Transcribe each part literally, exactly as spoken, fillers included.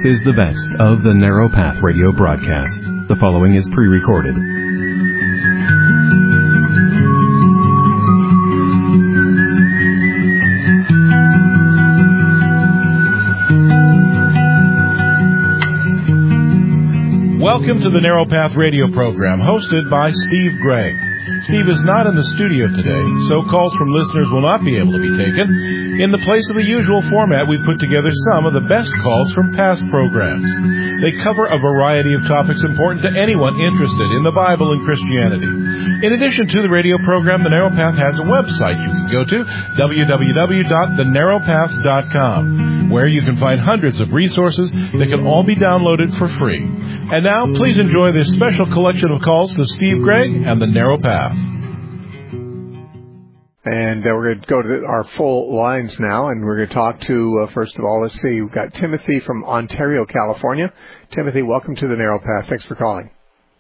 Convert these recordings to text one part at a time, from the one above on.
is the best of the Narrow Path radio broadcast. The following is pre-recorded. Welcome to the Narrow Path radio program, hosted by Steve Gregg. Steve is not in the studio today, so calls from listeners will not be able to be taken. In the place of the usual format, we've put together some of the best calls from past programs. They cover a variety of topics important to anyone interested in the Bible and Christianity. In addition to the radio program, The Narrow Path has a website you can go to, w w w dot the narrow path dot com, where you can find hundreds of resources that can all be downloaded for free. And now, please enjoy this special collection of calls to Steve Gregg and The Narrow Path. And uh, we're going to go to our full lines now, and we're going to talk to, uh, first of all, let's see, we've got Timothy from Ontario, California. Timothy, welcome to the Narrow Path. Thanks for calling.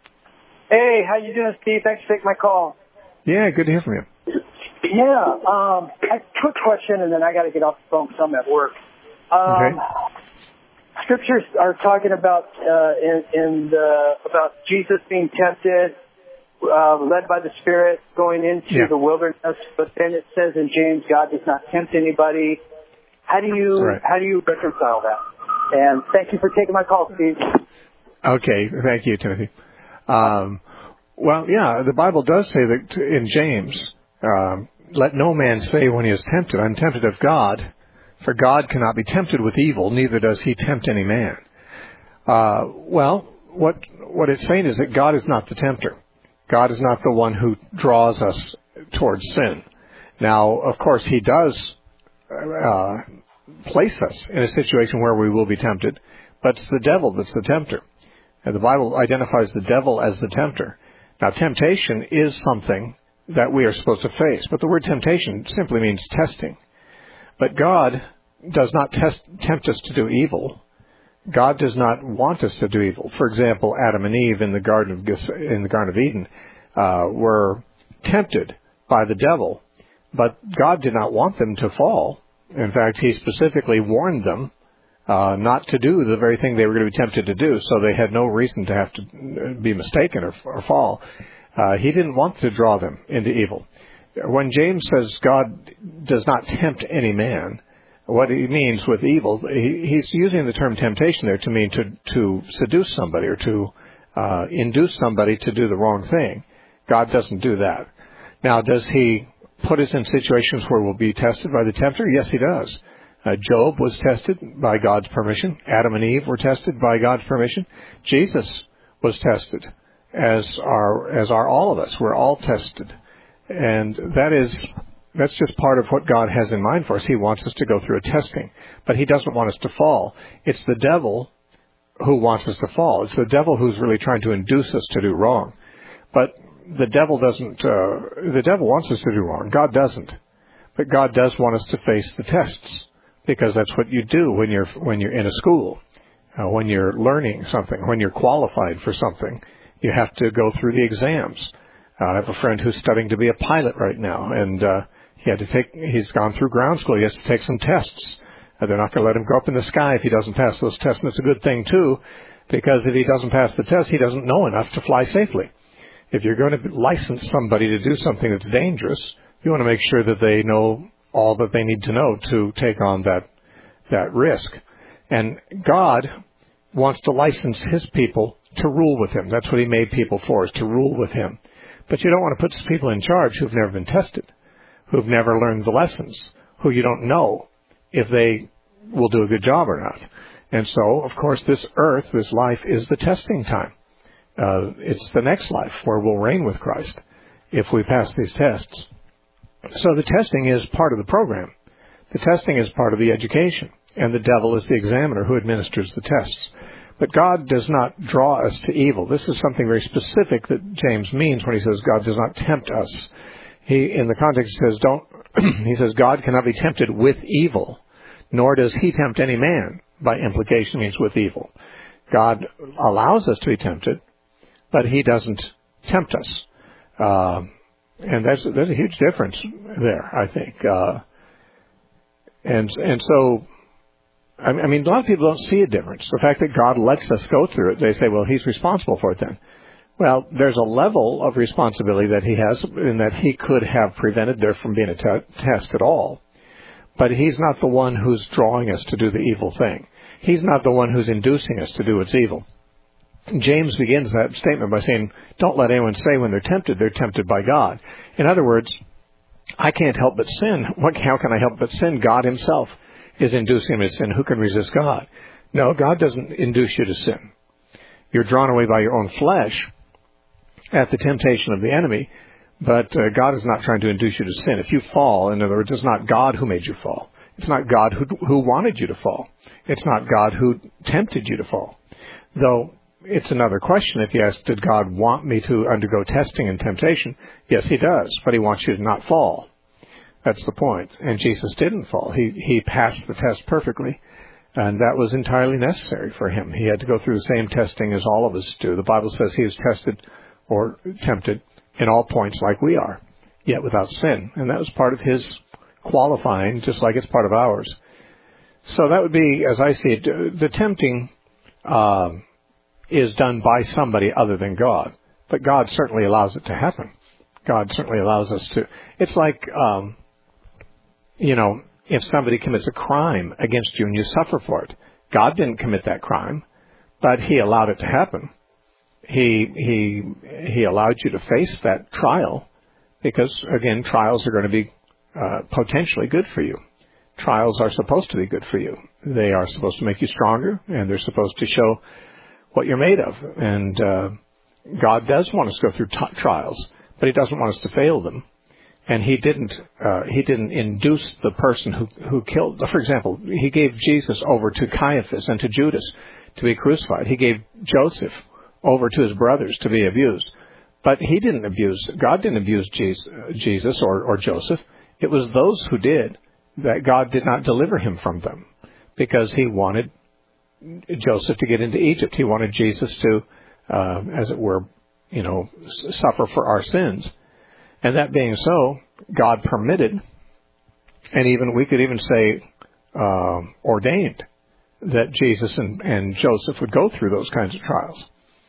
Hey, how you doing, Steve? Thanks for taking my call. Yeah, good to hear from you. Yeah, um, a quick question, and then I got to get off the phone because I'm at work. Um, okay. Scriptures are talking about uh, in, in the, about Jesus being tempted, uh, led by the Spirit, going into yeah. the wilderness. But then it says in James, God does not tempt anybody. How do you right. how do you reconcile that? And thank you for taking my call, Steve. Okay, thank you, Timothy. Um, well, yeah, the Bible does say that in James, um, let no man say when he is tempted, I'm tempted of God. For God cannot be tempted with evil, neither does he tempt any man. Uh, well, what what it's saying is that God is not the tempter. God is not the one who draws us towards sin. Now, of course, he does uh, place us in a situation where we will be tempted, but it's the devil that's the tempter. And the Bible identifies the devil as the tempter. Now, temptation is something that we are supposed to face, but the word temptation simply means testing. But God does not test, tempt us to do evil. God does not want us to do evil. For example, Adam and Eve in the Garden of in the Garden of Eden uh, were tempted by the devil, but God did not want them to fall. In fact, He specifically warned them uh, not to do the very thing they were going to be tempted to do. So they had no reason to have to be mistaken or, or fall. Uh, he didn't want to draw them into evil. When James says God does not tempt any man, what he means with evil, he, he's using the term temptation there to mean to, to seduce somebody or to uh, induce somebody to do the wrong thing. God doesn't do that. Now, does he put us in situations where we'll be tested by the tempter? Yes, he does. Uh, Job was tested by God's permission. Adam and Eve were tested by God's permission. Jesus was tested, as are, as are all of us. We're all tested. And that is, that's just part of what God has in mind for us. He wants us to go through a testing, but He doesn't want us to fall. It's the devil who wants us to fall. It's the devil who's really trying to induce us to do wrong. But the devil doesn't, uh, the devil wants us to do wrong. God doesn't. But God does want us to face the tests, because that's what you do when you're, when you're in a school, uh, when you're learning something, when you're qualified for something. You have to go through the exams. Uh, I have a friend who's studying to be a pilot right now, and uh, he had to take. He's gone through ground school. He has to take some tests. Uh, they're not going to let him go up in the sky if he doesn't pass those tests, and it's a good thing too, because if he doesn't pass the test, he doesn't know enough to fly safely. If you're going to license somebody to do something that's dangerous, you want to make sure that they know all that they need to know to take on that that risk. And God wants to license His people to rule with Him. That's what He made people for, is to rule with Him. But you don't want to put people in charge who've never been tested, who've never learned the lessons, who you don't know if they will do a good job or not. And so, of course, this earth, this life, is the testing time. Uh, it's the next life where we'll reign with Christ if we pass these tests. So the testing is part of the program. The testing is part of the education, and the devil is the examiner who administers the tests. But God does not draw us to evil. This is something very specific that James means when he says God does not tempt us. He, in the context, says, don't, he says God cannot be tempted with evil, nor does he tempt any man. By implication means with evil. God allows us to be tempted, but he doesn't tempt us. Uh, and that's, there's a huge difference there, I think. Uh, and, and so, I mean, a lot of people don't see a difference. The fact that God lets us go through it, they say, well, he's responsible for it then. Well, there's a level of responsibility that he has in that he could have prevented there from being a t- test at all. But he's not the one who's drawing us to do the evil thing. He's not the one who's inducing us to do what's evil. James begins that statement by saying, don't let anyone say when they're tempted, they're tempted by God. In other words, I can't help but sin. What, how can I help but sin? God himself is inducing him to sin. Who can resist God? No, God doesn't induce you to sin. You're drawn away by your own flesh at the temptation of the enemy, but uh, God is not trying to induce you to sin. If you fall, in other words, it's not God who made you fall. It's not God who, who wanted you to fall. It's not God who tempted you to fall. Though it's another question if you ask, did God want me to undergo testing and temptation? Yes, he does, but he wants you to not fall. That's the point. And Jesus didn't fall. He he passed the test perfectly, and that was entirely necessary for him. He had to go through the same testing as all of us do. The Bible says he was tested or tempted in all points like we are, yet without sin. And that was part of his qualifying, just like it's part of ours. So that would be, as I see it, the tempting uh, is done by somebody other than God. But God certainly allows it to happen. God certainly allows us to. It's like, um, you know, if somebody commits a crime against you and you suffer for it. God didn't commit that crime, but he allowed it to happen. He he he allowed you to face that trial because, again, trials are going to be uh, potentially good for you. Trials are supposed to be good for you. They are supposed to make you stronger, and they're supposed to show what you're made of. And uh, God does want us to go through t- trials, but he doesn't want us to fail them. And he didn't uh, he didn't induce the person who, who killed. For example, he gave Jesus over to Caiaphas and to Judas to be crucified. He gave Joseph over to his brothers to be abused. But he didn't abuse, God didn't abuse Jesus or, or Joseph. It was those who did that God did not deliver him from them because he wanted Joseph to get into Egypt. He wanted Jesus to, uh, as it were, you know, suffer for our sins. And that being so, God permitted, and even we could even say uh, ordained, that Jesus and, and Joseph would go through those kinds of trials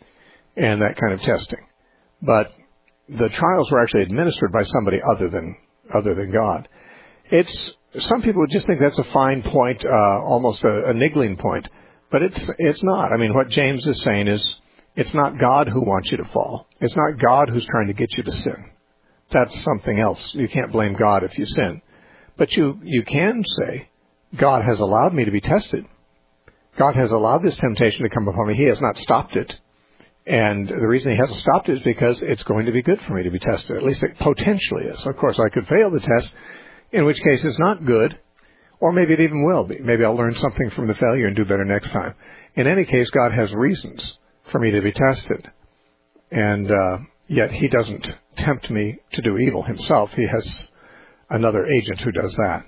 and that kind of testing. But the trials were actually administered by somebody other than other than God. It's some people would just think that's a fine point, uh, almost a, a niggling point, but it's it's not. I mean, what James is saying is it's not God who wants you to fall. It's not God who's trying to get you to sin. That's something else. You can't blame God if you sin. But you, you can say, God has allowed me to be tested. God has allowed this temptation to come upon me. He has not stopped it. And the reason he hasn't stopped it is because it's going to be good for me to be tested. At least it potentially is. Of course, I could fail the test, in which case it's not good. Or maybe it even will be. Maybe I'll learn something from the failure and do better next time. In any case, God has reasons for me to be tested. And uh, yet he doesn't tempt me to do evil himself. He has another agent who does that.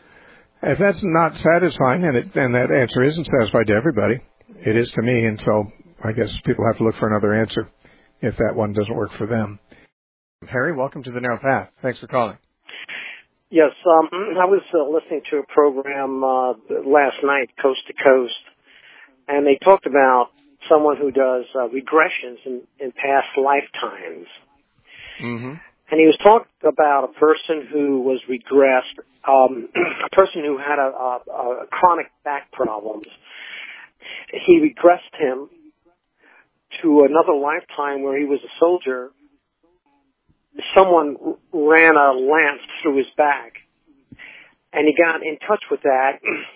If that's not satisfying, and, it, and that answer isn't satisfied to everybody, it is to me, and so I guess people have to look for another answer if that one doesn't work for them. Harry, welcome to the Narrow Path. Thanks for calling. Yes, um, I was uh, listening to a program uh, last night, Coast to Coast, and they talked about someone who does uh, regressions in, in past lifetimes. Mm-hmm. And he was talking about a person who was regressed, um, a person who had a, a, a chronic back problems. He regressed him to another lifetime where he was a soldier. Someone ran a lance through his back, and he got in touch with that.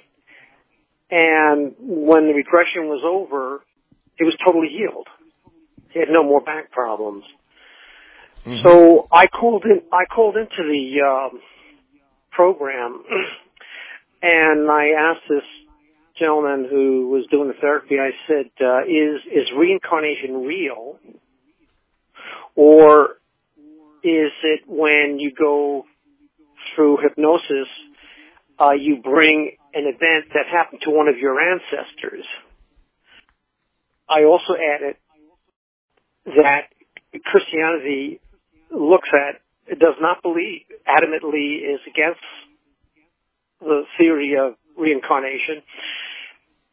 And when the regression was over, he was totally healed. He had no more back problems. Mm-hmm. So I called in. I called into the um, program, and I asked this gentleman who was doing the therapy. I said, uh, "Is is reincarnation real, or is it when you go through hypnosis, uh, you bring an event that happened to one of your ancestors?" I also added that Christianity looks at, it does not believe, adamantly is against the theory of reincarnation.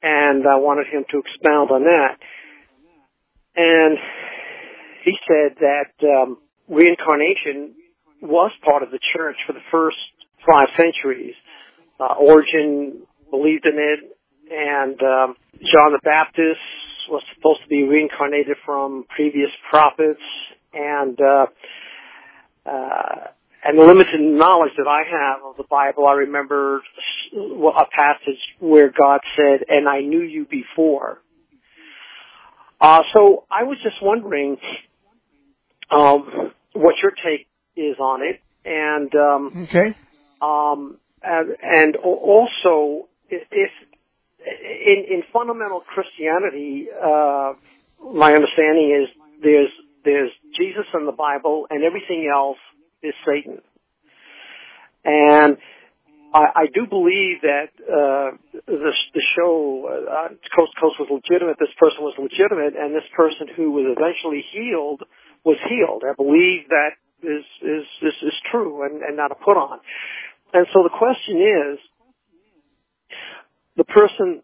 and I wanted him to expound on that. And he said that um, reincarnation was part of the church for the first five centuries. Uh, Origen believed in it, and um, John the Baptist was supposed to be reincarnated from previous prophets, and uh, uh, and the limited knowledge that I have of the Bible, I remember a passage where God said, "And I knew you before." Uh, so I was just wondering um, what your take is on it, and um, okay, um, and, and also if, if in, in fundamental Christianity, uh, my understanding is there's there's Jesus in the Bible, and everything else is Satan. And I, I do believe that uh, the, the show uh, Coast to Coast was legitimate. This person was legitimate, and this person who was eventually healed was healed. I believe that is is is, is true and, and not a put on. And so the question is, the person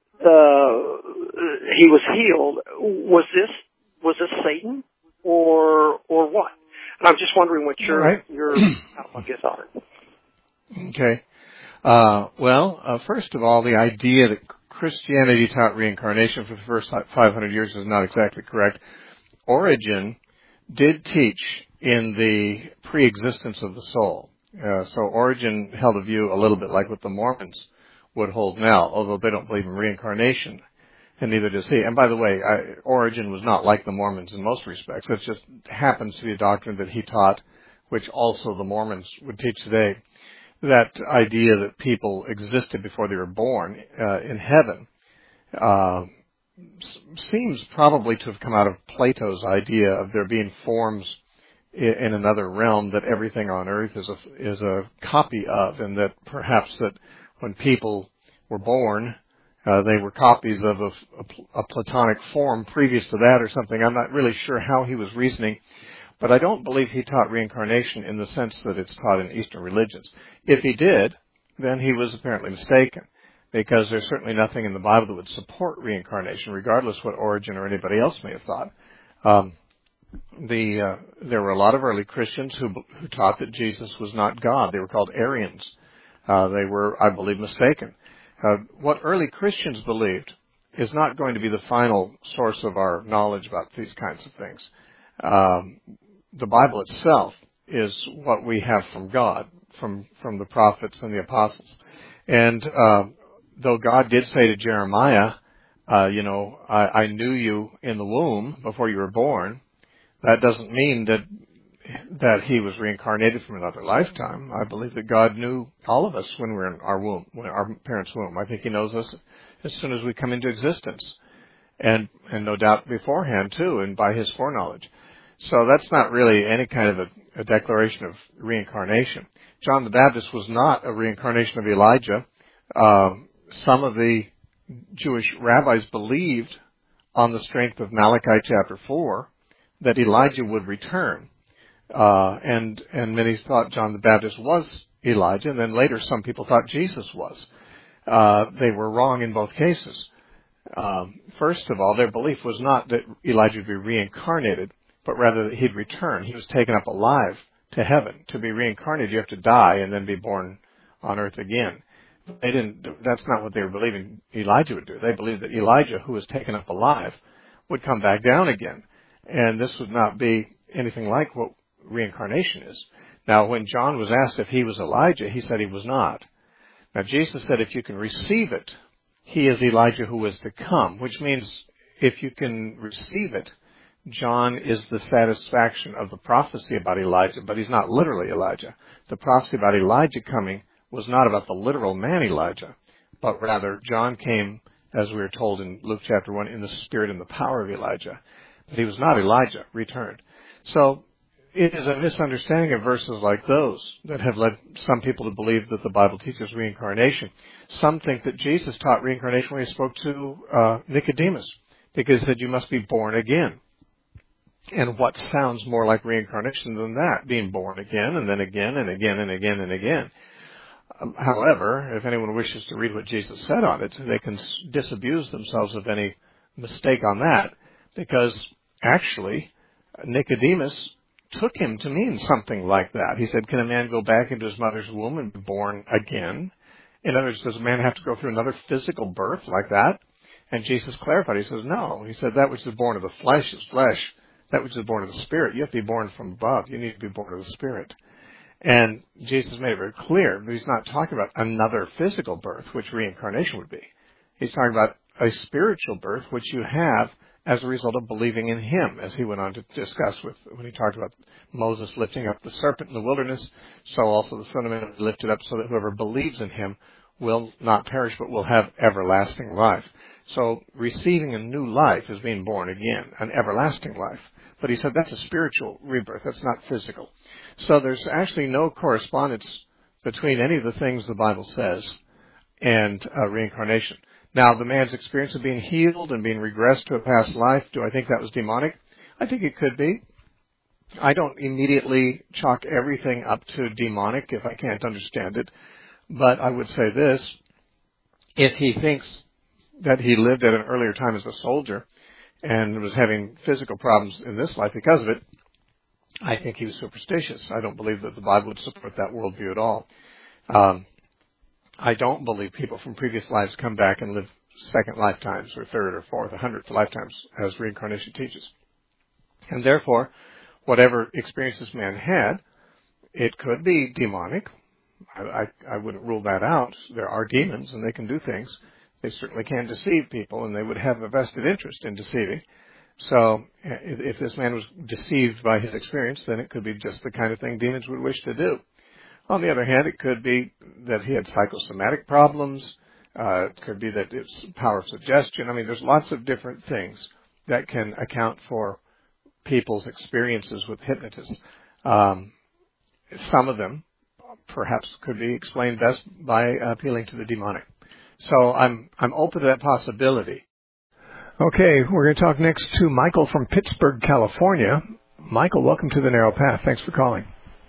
uh, he was healed, was this was this Satan or or what? And I'm just wondering what your right. your outlook is on it. Okay. Uh, well, uh, first of all, the idea that Christianity taught reincarnation for the first five hundred years is not exactly correct. Origen did teach in the pre-existence of the soul. Uh, so Origen held a view a little bit like what the Mormons would hold now, although they don't believe in reincarnation, and neither does he. And by the way, I, Origen was not like the Mormons in most respects. It just happens to be a doctrine that he taught, which also the Mormons would teach today. That idea that people existed before they were born uh, in heaven uh, s- seems probably to have come out of Plato's idea of there being forms in, in another realm that everything on earth is a, is a copy of, and that perhaps that when people were born, uh, they were copies of a, a, a Platonic form previous to that or something. I'm not really sure how he was reasoning. But I don't believe he taught reincarnation in the sense that it's taught in Eastern religions. If he did, then he was apparently mistaken, because there's certainly nothing in the Bible that would support reincarnation, regardless what Origen or anybody else may have thought. Um, the uh, there were a lot of early Christians who who taught that Jesus was not God. They were called Arians. Uh, they were, I believe, mistaken. Uh, what early Christians believed is not going to be the final source of our knowledge about these kinds of things. Um, the Bible itself is what we have from God, from, from the prophets and the apostles. And uh, though God did say to Jeremiah, uh, you know, I, I knew you in the womb before you were born, that doesn't mean that that he was reincarnated from another lifetime. I believe that God knew all of us when we were in our womb, when our parents' womb. I think he knows us as soon as we come into existence. And, and no doubt beforehand, too, and by his foreknowledge. So that's not really any kind of a, a declaration of reincarnation. John the Baptist was not a reincarnation of Elijah. Uh, some of the Jewish rabbis believed, on the strength of Malachi chapter four, that Elijah would return. Uh, and, and many thought John the Baptist was Elijah, and then later some people thought Jesus was. Uh, they were wrong in both cases. Um, first of all, their belief was not that Elijah would be reincarnated, but rather that he'd return. He was taken up alive to heaven. To be reincarnated, you have to die and then be born on earth again. They didn't. That's not what they were believing Elijah would do. They believed that Elijah, who was taken up alive, would come back down again, and this would not be anything like what reincarnation is. Now, when John was asked if he was Elijah, he said he was not. Now, Jesus said, if you can receive it, he is Elijah who is to come, which means if you can receive it, John is the satisfaction of the prophecy about Elijah, but he's not literally Elijah. The prophecy about Elijah coming was not about the literal man Elijah, but rather John came, as we are told in Luke chapter one, in the spirit and the power of Elijah. But he was not Elijah returned. So it is a misunderstanding of verses like those that have led some people to believe that the Bible teaches reincarnation. Some think that Jesus taught reincarnation when he spoke to uh, Nicodemus, because he said you must be born again. And what sounds more like reincarnation than that, being born again and then again and again and again and again. Um, however, if anyone wishes to read what Jesus said on it, they can disabuse themselves of any mistake on that, because actually Nicodemus took him to mean something like that. He said, can a man go back into his mother's womb and be born again? In other words, does a man have to go through another physical birth like that? And Jesus clarified. He says, no. He said, that which is born of the flesh is flesh. That which is born of the Spirit, you have to be born from above. You need to be born of the Spirit. And Jesus made it very clear that he's not talking about another physical birth, which reincarnation would be. He's talking about a spiritual birth, which you have as a result of believing in him, as he went on to discuss with when he talked about Moses lifting up the serpent in the wilderness. So also the Son of Man was lifted up so that whoever believes in him will not perish but will have everlasting life. So receiving a new life is being born again, an everlasting life. But he said that's a spiritual rebirth. That's not physical. So there's actually no correspondence between any of the things the Bible says and uh, reincarnation. Now, the man's experience of being healed and being regressed to a past life, do I think that was demonic? I think it could be. I don't immediately chalk everything up to demonic if I can't understand it. But I would say this. If he thinks that he lived at an earlier time as a soldier and was having physical problems in this life because of it, I think he was superstitious. I don't believe that the Bible would support that worldview at all. Um, I don't believe people from previous lives come back and live second lifetimes or third or fourth or hundredth lifetimes, as reincarnation teaches. And therefore, whatever experience this man had, it could be demonic. I, I, I wouldn't rule that out. There are demons, and they can do things. They certainly can deceive people, and they would have a vested interest in deceiving. So if, if this man was deceived by his experience, then it could be just the kind of thing demons would wish to do. On the other hand, it could be that he had psychosomatic problems. Uh, it could be that it's power of suggestion. I mean, there's lots of different things that can account for people's experiences with hypnotists. Um, some of them perhaps could be explained best by appealing to the demonic. So I'm I'm open to that possibility. Okay, we're going to talk next to Michael from Pittsburgh, California. Michael, welcome to the Narrow Path. Thanks for calling.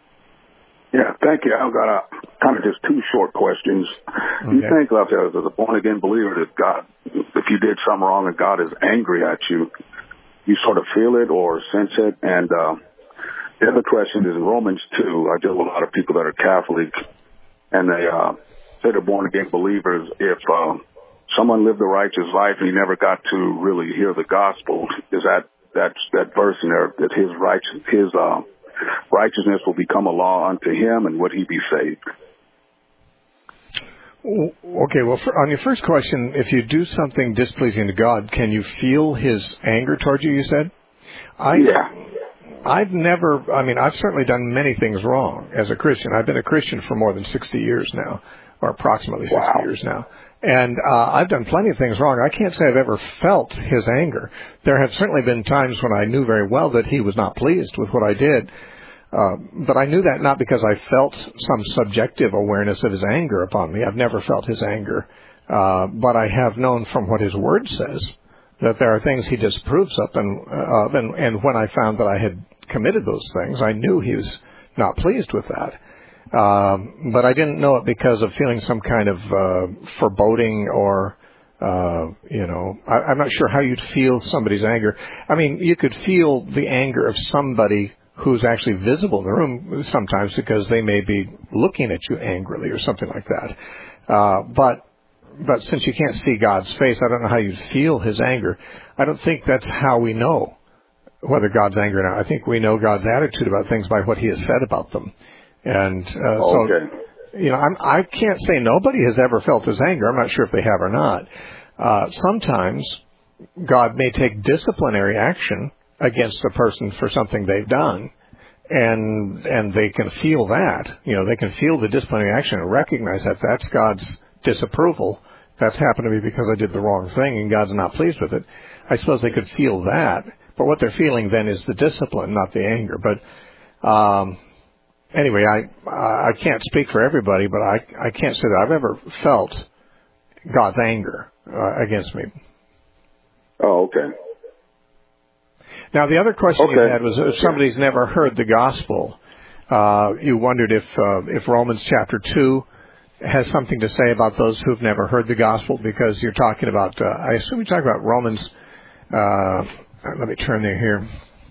Yeah, thank you. I've got a, kind of just two short questions. Okay. Do you think, like, as a born-again believer, that God, if you did something wrong and God is angry at you, you sort of feel it or sense it? And uh, the other question is in Romans two, I deal with a lot of people that are Catholic, and they uh, say they're born-again believers. If uh, someone lived a righteous life and he never got to really hear the gospel, is that that's that verse in there that his righteous, his uh, righteousness will become a law unto him, and would he be saved? Okay, well, for, on your first question, if you do something displeasing to God, can you feel his anger towards you, you said? I, yeah. I've never, I mean, I've certainly done many things wrong as a Christian. I've been a Christian for more than sixty years now, or approximately sixty wow. years now. And uh, I've done plenty of things wrong. I can't say I've ever felt his anger. There have certainly been times when I knew very well that he was not pleased with what I did. Uh, but I knew that not because I felt some subjective awareness of his anger upon me. I've never felt his anger. Uh, but I have known from what his word says that there are things he disapproves of. And, uh, and, and when I found that I had committed those things, I knew he was not pleased with that. Um, but I didn't know it because of feeling some kind of uh, foreboding or, uh, you know, I, I'm not sure how you'd feel somebody's anger. I mean, you could feel the anger of somebody who's actually visible in the room sometimes because they may be looking at you angrily or something like that. Uh, but but since you can't see God's face, I don't know how you'd feel his anger. I don't think that's how we know whether God's angry or not. I think we know God's attitude about things by what he has said about them. And uh, so, okay. you know, I'm, I can't say nobody has ever felt his anger. I'm not sure if they have or not. Uh, sometimes God may take disciplinary action against a person for something they've done, and and they can feel that. You know, they can feel the disciplinary action and recognize that that's God's disapproval. That's happened to me because I did the wrong thing, and God's not pleased with it. I suppose they could feel that, but what they're feeling then is the discipline, not the anger. But um Anyway, I I can't speak for everybody, but I I can't say that I've ever felt God's anger uh, against me. Oh, okay. Now, the other question okay. you had was if somebody's never heard the gospel, uh, you wondered if uh, if Romans chapter two has something to say about those who've never heard the gospel, because you're talking about, uh, I assume you're talking about Romans, uh, let me turn there here.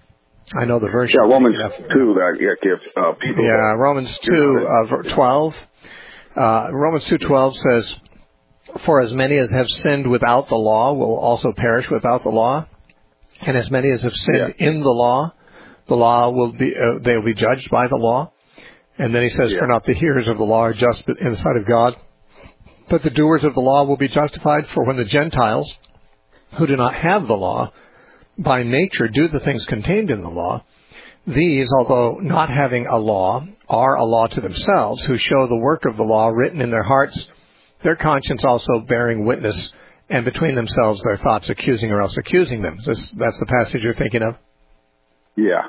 I know the verse. Yeah, Romans two, that yeah, gives uh, people. Yeah, Romans two, uh, twelve. Uh, Romans two twelve says, "For as many as have sinned without the law will also perish without the law, and as many as have sinned yeah. in the law, the law will be uh, they will be judged by the law." And then he says, yeah. "For not the hearers of the law are just in the sight of God, but the doers of the law will be justified. For when the Gentiles, who do not have the law, by nature do the things contained in the law, these, although not having a law, are a law to themselves, who show the work of the law written in their hearts, their conscience also bearing witness, and between themselves their thoughts accusing or else accusing them." This, that's the passage you're thinking of? Yeah.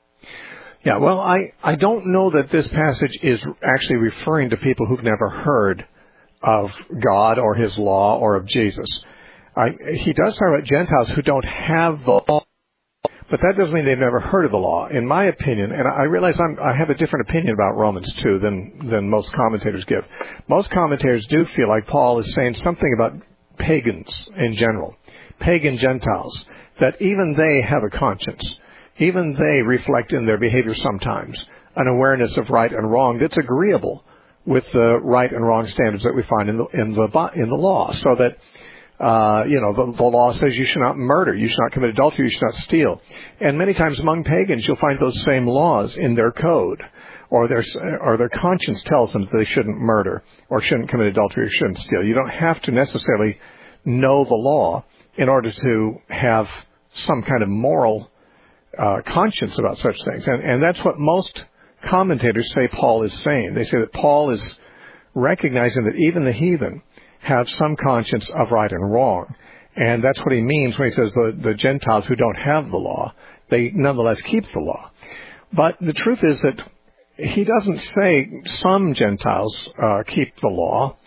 Yeah, well, I, I don't know that this passage is actually referring to people who've never heard of God or his law or of Jesus. I, he does talk about Gentiles who don't have the law, but that doesn't mean they've never heard of the law. In my opinion, and I realize I'm, I have a different opinion about Romans two than, than most commentators give. Most commentators do feel like Paul is saying something about pagans in general, pagan Gentiles, that even they have a conscience. Even they reflect in their behavior sometimes an awareness of right and wrong that's agreeable with the right and wrong standards that we find in the, in the, in the law, so that Uh, you know, the, the law says you should not murder, you should not commit adultery, you should not steal. And many times among pagans, you'll find those same laws in their code, or their, or their conscience tells them that they shouldn't murder, or shouldn't commit adultery, or shouldn't steal. You don't have to necessarily know the law in order to have some kind of moral uh, conscience about such things. And, and that's what most commentators say Paul is saying. They say that Paul is recognizing that even the heathen have some conscience of right and wrong. And that's what he means when he says the, the Gentiles who don't have the law, they nonetheless keep the law. But the truth is that he doesn't say some Gentiles uh, keep the law.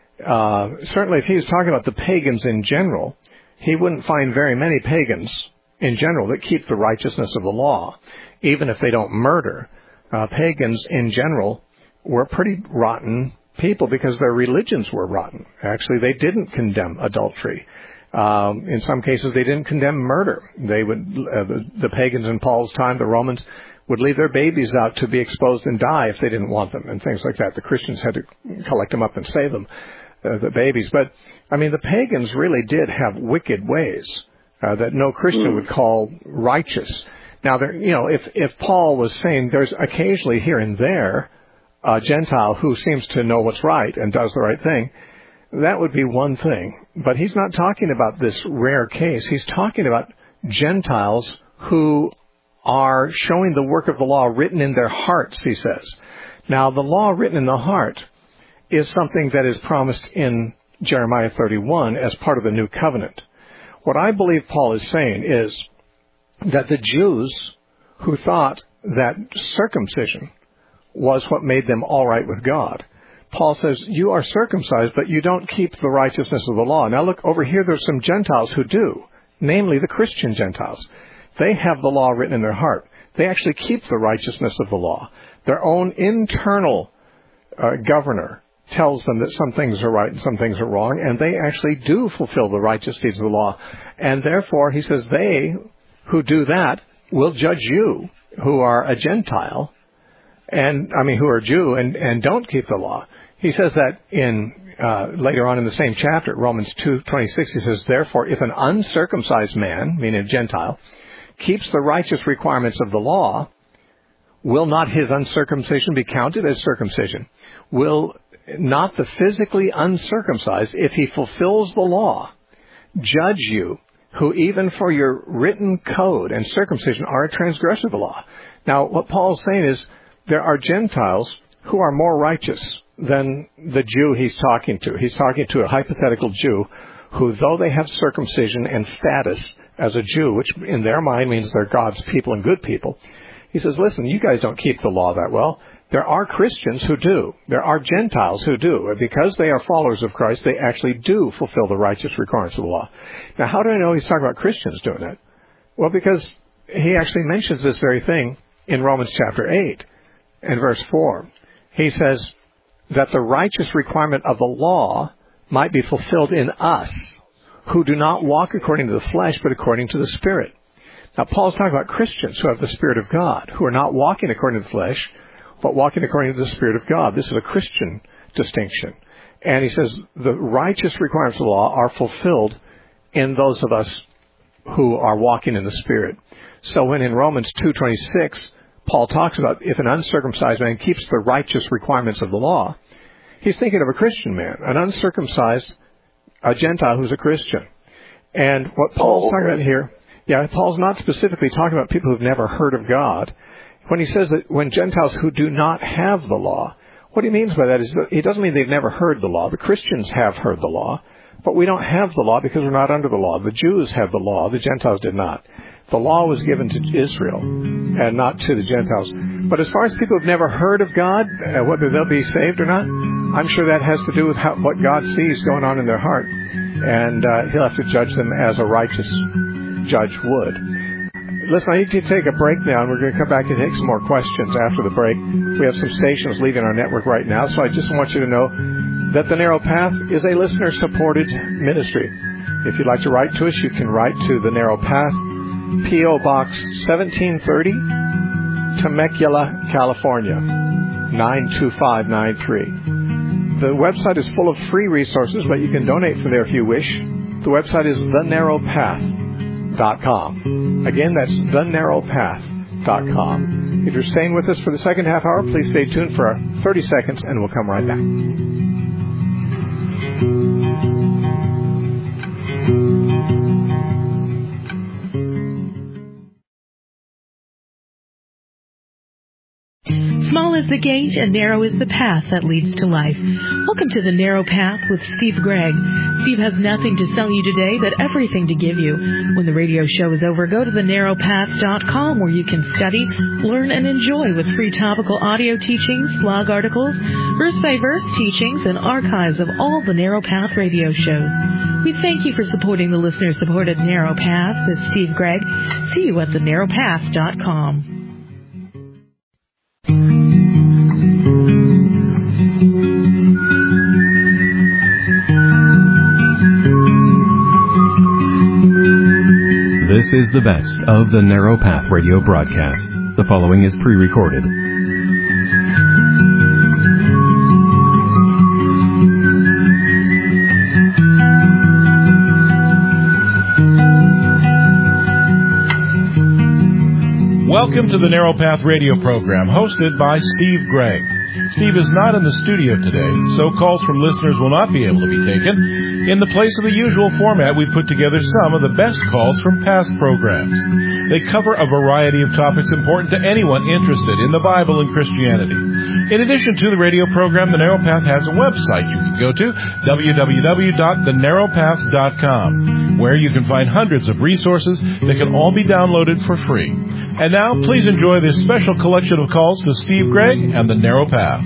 Uh, certainly if he was talking about the pagans in general, he wouldn't find very many pagans in general that keep the righteousness of the law, even if they don't murder. Uh, pagans in general were pretty rotten people because their religions were rotten. Actually, they didn't condemn adultery. Um, in some cases, they didn't condemn murder. They would, uh, the, the pagans in Paul's time, the Romans, would leave their babies out to be exposed and die if they didn't want them, and things like that. The Christians had to collect them up and save them, uh, the babies. But, I mean, the pagans really did have wicked ways uh, that no Christian would call righteous. Now, there, you know, if, if Paul was saying there's occasionally here and there a Gentile who seems to know what's right and does the right thing, that would be one thing. But he's not talking about this rare case. He's talking about Gentiles who are showing the work of the law written in their hearts, he says. Now, the law written in the heart is something that is promised in Jeremiah thirty-one as part of the new covenant. What I believe Paul is saying is that the Jews who thought that circumcision was what made them all right with God, Paul says, you are circumcised, but you don't keep the righteousness of the law. Now look, over here there's some Gentiles who do, namely the Christian Gentiles. They have the law written in their heart. They actually keep the righteousness of the law. Their own internal uh, governor tells them that some things are right and some things are wrong, and they actually do fulfill the righteous deeds of the law. And therefore, he says, they who do that will judge you, who are a Gentile, and I mean, who are Jew and, and don't keep the law. He says that in uh, later on in the same chapter, Romans two twenty-six, he says, therefore, if an uncircumcised man, meaning a Gentile, keeps the righteous requirements of the law, will not his uncircumcision be counted as circumcision? Will not the physically uncircumcised, if he fulfills the law, judge you, who even for your written code and circumcision are a transgressor of the law? Now, what Paul's saying is, there are Gentiles who are more righteous than the Jew he's talking to. He's talking to a hypothetical Jew who, though they have circumcision and status as a Jew, which in their mind means they're God's people and good people, he says, listen, you guys don't keep the law that well. There are Christians who do. There are Gentiles who do. And because they are followers of Christ, they actually do fulfill the righteous requirements of the law. Now, how do I know he's talking about Christians doing that? Well, because he actually mentions this very thing in Romans chapter eight and verse four. He says, that the righteous requirement of the law might be fulfilled in us, who do not walk according to the flesh, but according to the Spirit. Now, Paul's talking about Christians who have the Spirit of God, who are not walking according to the flesh, but walking according to the Spirit of God. This is a Christian distinction. And he says the righteous requirements of the law are fulfilled in those of us who are walking in the Spirit. So when in Romans two twenty-six, Paul talks about if an uncircumcised man keeps the righteous requirements of the law, he's thinking of a Christian man, an uncircumcised, a Gentile who's a Christian. And what Paul's talking about here, yeah, Paul's not specifically talking about people who've never heard of God. When he says that when Gentiles who do not have the law, what he means by that is that it doesn't mean they've never heard the law. The Christians have heard the law, but we don't have the law because we're not under the law. The Jews have the law. The Gentiles did not. The law was given to Israel and not to the Gentiles. But as far as people who've never heard of God, uh, whether they'll be saved or not, I'm sure that has to do with how, what God sees going on in their heart. And uh, he'll have to judge them as a righteous judge would. Listen, I need to take a break now, and we're going to come back and take some more questions after the break. We have some stations leaving our network right now, so I just want you to know that The Narrow Path is a listener-supported ministry. If you'd like to write to us, you can write to The Narrow Path, P O. Box seventeen thirty, Temecula, California, nine two five nine three. The website is full of free resources, but you can donate from there if you wish. The website is the narrow path dot com. Again, that's the narrow path dot com. If you're staying with us for the second half hour, please stay tuned for thirty seconds, and we'll come right back. Small is the gate and narrow is the path that leads to life. Welcome to The Narrow Path with Steve Gregg. Steve has nothing to sell you today, but everything to give you. When the radio show is over, go to the narrow path dot com where you can study, learn, and enjoy with free topical audio teachings, blog articles, verse-by-verse teachings, and archives of all the Narrow Path radio shows. We thank you for supporting the listener-supported Narrow Path with Steve Gregg. See you at the narrow path dot com. This is the best of the Narrow Path radio broadcast. The following is pre-recorded. Welcome to the Narrow Path radio program, hosted by Steve Gregg. Steve is not in the studio today, so calls from listeners will not be able to be taken. In the place of the usual format, we've put together some of the best calls from past programs. They cover a variety of topics important to anyone interested in the Bible and Christianity. In addition to the radio program, The Narrow Path has a website you can go to, w w w dot the narrow path dot com, where you can find hundreds of resources that can all be downloaded for free. And now, please enjoy this special collection of calls to Steve Gregg and The Narrow Path.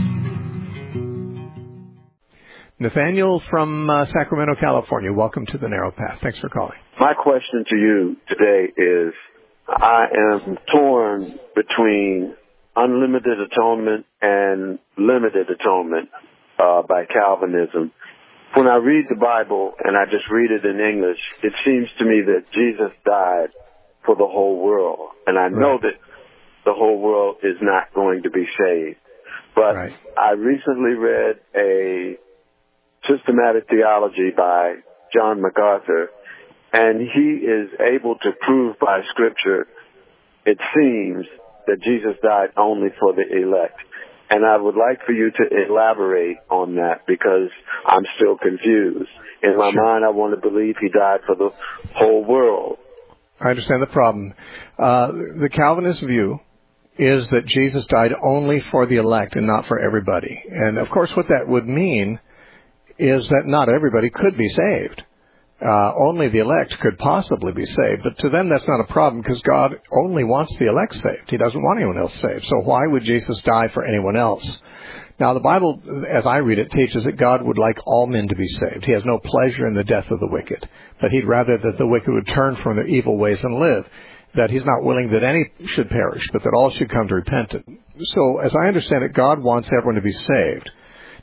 Nathaniel from uh, Sacramento, California. Welcome to The Narrow Path. Thanks for calling. My question to you today is, I am torn between unlimited atonement and limited atonement uh, by Calvinism. When I read the Bible, and I just read it in English, it seems to me that Jesus died for the whole world. And I know right. that the whole world is not going to be saved. But right. I recently read a Systematic Theology by John MacArthur, and he is able to prove by Scripture, it seems, that Jesus died only for the elect. And I would like for you to elaborate on that because I'm still confused. In my sure. mind, I want to believe he died for the whole world. I understand the problem. Uh, the Calvinist view is that Jesus died only for the elect and not for everybody. And, of course, what that would mean is that not everybody could be saved. Uh, only the elect could possibly be saved. But to them, that's not a problem because God only wants the elect saved. He doesn't want anyone else saved. So why would Jesus die for anyone else? Now, the Bible, as I read it, teaches that God would like all men to be saved. He has no pleasure in the death of the wicked, but he'd rather that the wicked would turn from their evil ways and live, that he's not willing that any should perish, but that all should come to repentance. So, as I understand it, God wants everyone to be saved.